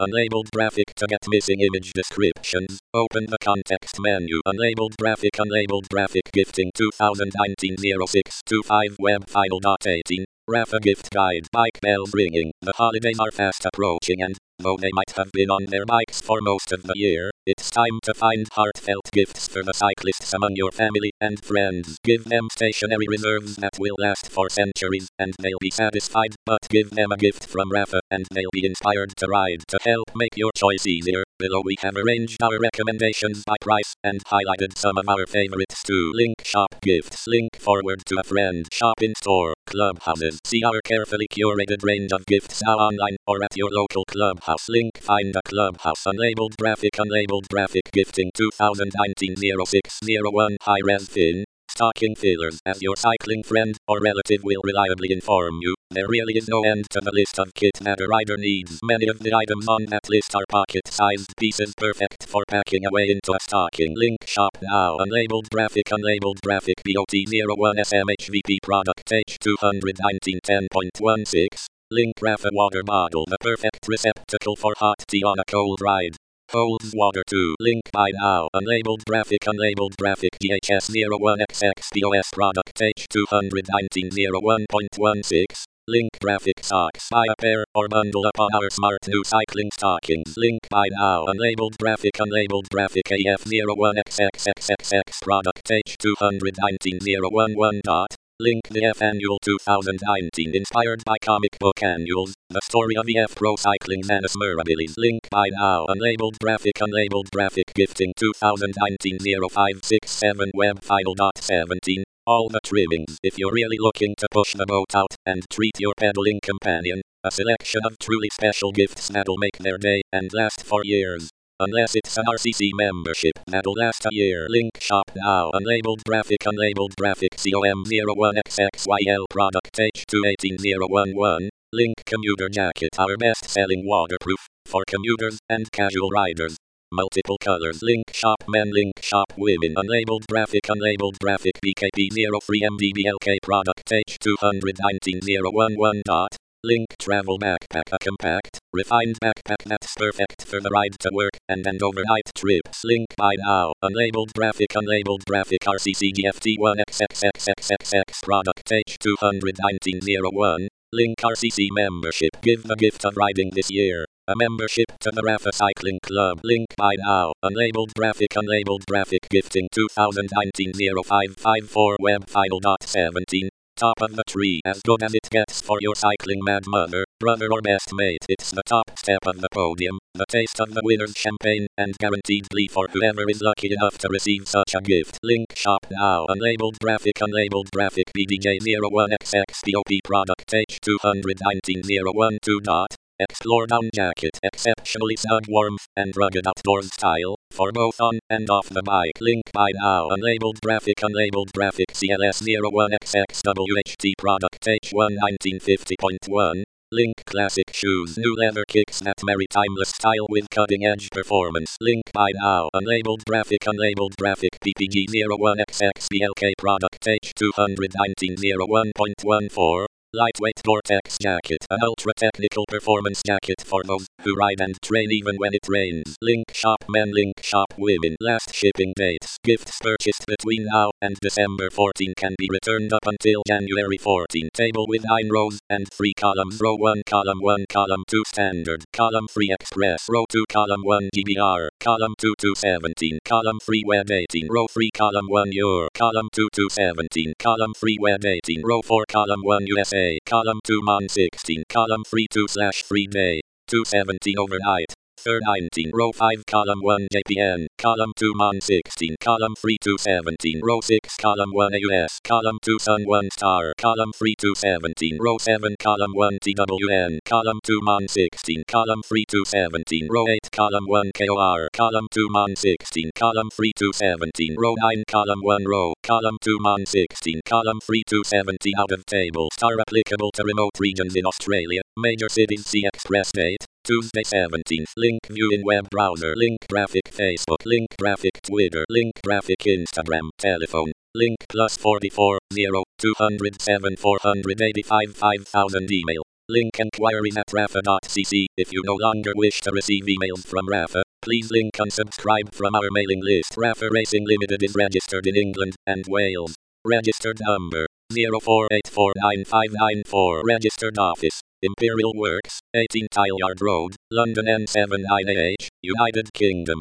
Unlabeled graphic to get missing image descriptions. Open the context menu. Unlabeled graphic gifting 2019-06-25 web final.18. Rafa gift guide. Bike bells ringing. The holidays are fast approaching and, though they might have been on their bikes for most of the year, it's time to find heartfelt gifts for the cyclists among your family and friends. Give them stationary reserves that will last for centuries, and they'll be satisfied, but give them a gift from Rafa, and they'll be inspired to ride. To help make your choice easier, below we have arranged our recommendations by price, and highlighted some of our favorites too. Link shop gifts. Link forward to a friend. Shop in store. Clubhouses. See our carefully curated range of gifts now online or at your local clubhouse. Link find a clubhouse. Unlabeled graphic gifting 2019-06-01 high-res fin. Stocking fillers. As your cycling friend or relative will reliably inform you, there really is no end to the list of kit that a rider needs. Many of the items on that list are pocket-sized pieces perfect for packing away into a stocking. Link shop now. Unlabeled graphic BOT01 SMHVP product H219 10.16. Link Rafa water bottle. The perfect receptacle for hot tea on a cold ride. Holds water too. Link buy now. Unlabeled graphic DHS01XX product H219 01.16. Link graphic socks. Buy a pair or bundle upon our smart new cycling stockings. Link buy now. Unlabeled graphic AF01XXXXX product H219 011. Link the F Annual 2019 inspired by comic book annuals, the story of EF Pro Cycling Manus Mirabilis. Link buy now. Unlabeled graphic gifting 2019-0567 web final.17. All the trimmings. If you're really looking to push the boat out and treat your pedaling companion, a selection of truly special gifts that'll make their day and last for years. Unless it's an RCC membership, that'll last a year. Link shop now. Unlabeled graphic COM01XXYL product H218-011. Link commuter jacket. Our best-selling waterproof, for commuters and casual riders. Multiple colors. Link shop men. Link shop women. Unlabeled graphic BKP03MDBLK product H219-011. Link travel backpack. A compact, refined backpack that's perfect for the ride to work and overnight trips. Link buy now. Unlabeled graphic RCC GFT1XXXXX product H219-01. Link RCC membership. Give the gift of riding this year. A membership to the Rafa Cycling Club. Link buy now. Unlabeled graphic gifting 2019-0554 web final.17. Top of the tree. As good as it gets for your cycling mad mother, brother or best mate. It's the top step of the podium, the taste of the winner's champagne, and guaranteed glee for whoever is lucky enough to receive such a gift. Link shop now. Unlabeled graphic BDJ01XXPOP product H219-012. Explore down jacket. Exceptionally snug warmth and rugged outdoors style, for both on and off the bike. Link buy now. Unlabeled graphic CLS01XXWHT product H11950.1. Link classic shoes. New leather kicks that marry timeless style with cutting-edge performance. Link buy now. Unlabeled graphic PPG01XXBLK product H219-01.14. Lightweight Gore-Tex jacket. An ultra-technical performance jacket for those who ride and train even when it rains. Link shop men. Link shop women. Last shipping dates. Gifts purchased between now and December 14 can be returned up until January 14. Table with 9 rows and 3 columns. Row 1 column 1 column 2 standard. Column 3 express. Row 2 column 1 GBR. Column 2 to 17. Column 3 web 18. Row 3 column 1 EUR. Column 2 to 17. Column 3 web 18. Row 4 column 1 USA. Column 2 Mon 16. Column 3 2/3 day. 270 overnight. 19. Row 5 column 1 JPN. Column 2 Mon 16. Column 3 217. Row 6 column 1 AUS. Column 2 Sun 1 Star. Column 3 217. Row 7 column 1 TWN. Column 2 Mon 16. Column 3 217. Row 8 column 1 KOR. Column 2 Mon 16. Column 3 217. Row 9 column 1 row. Column 2 Mon 16. Column 3 270 out of table. Star applicable to remote regions in Australia. Major cities. See express date. Tuesday 17th. Link view in web browser. Link graphic Facebook. Link graphic Twitter. Link graphic Instagram. Telephone. Link +44 0 207 485 5000 email. Link enquiries at rafa.cc. If you no longer wish to receive emails from Rafa, please link unsubscribe from our mailing list. Rafa Racing Limited is registered in England and Wales. Registered number 04849594. Registered office Imperial Works, 18 Tileyard Road, London N79AH, United Kingdom.